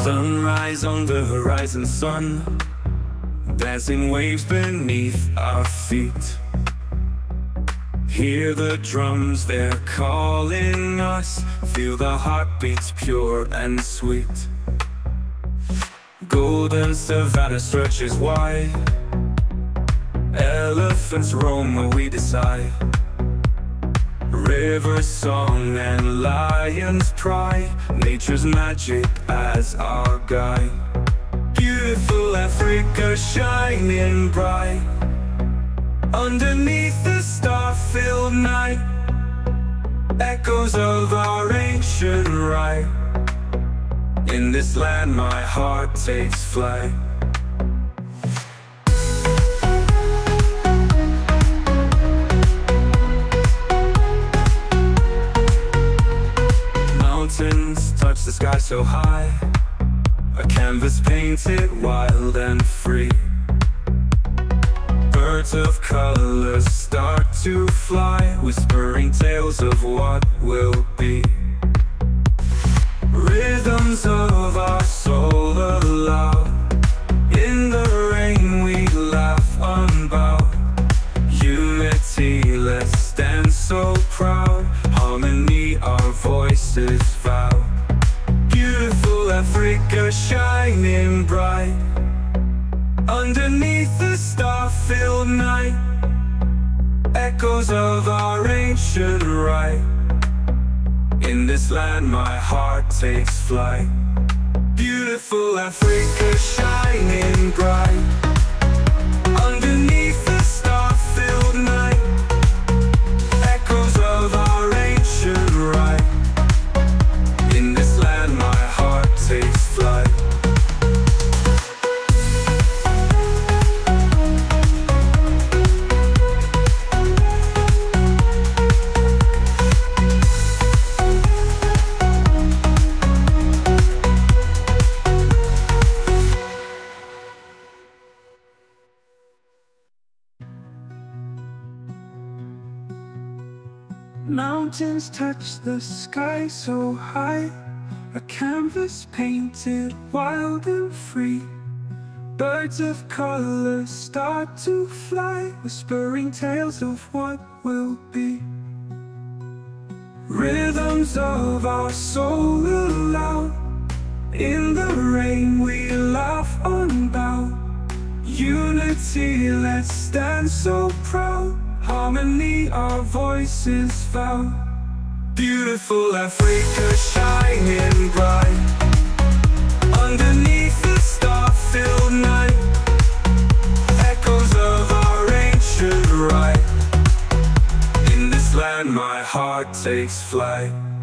Sunrise on the horizon, sun, dancing waves beneath our feet. Hear the drums, they're calling us. Feel the heartbeats pure and sweet. Golden savanna stretches wide. Elephants roam where we decide. River song and lion's pride. Nature's magic as our guide. Beautiful Africa shining bright. Underneath the star-filled night. Echoes of our ancient rite. In this land my heart takes flight. Mountains touch the sky so high. A canvas painted wild and free. Birds of colors start to fly, whispering tales of what will be. Rhythms of our soul aloud. In the rain we laugh unbowed. Unity, let's stand so proud. Harmony, our voices vow. Beautiful Africa shining bright. Underneath the star-filled night. Echoes of our ancient rite. In this land my heart takes flight. Beautiful Africa shining bright. Underneath the star-filled night. Echoes of our ancient rite. In this land my heart takes flight. Mountains touch the sky so high. A canvas painted wild and free. Birds of color start to fly, whispering tales of what will be. Rhythms of our soul aloud. In the rain we laugh unbowed. Unity, let's stand so proud. Harmony, our voices vow. Beautiful Africa shining bright. Underneath the star-filled night. Echoes of our ancient rite. In this land my heart takes flight.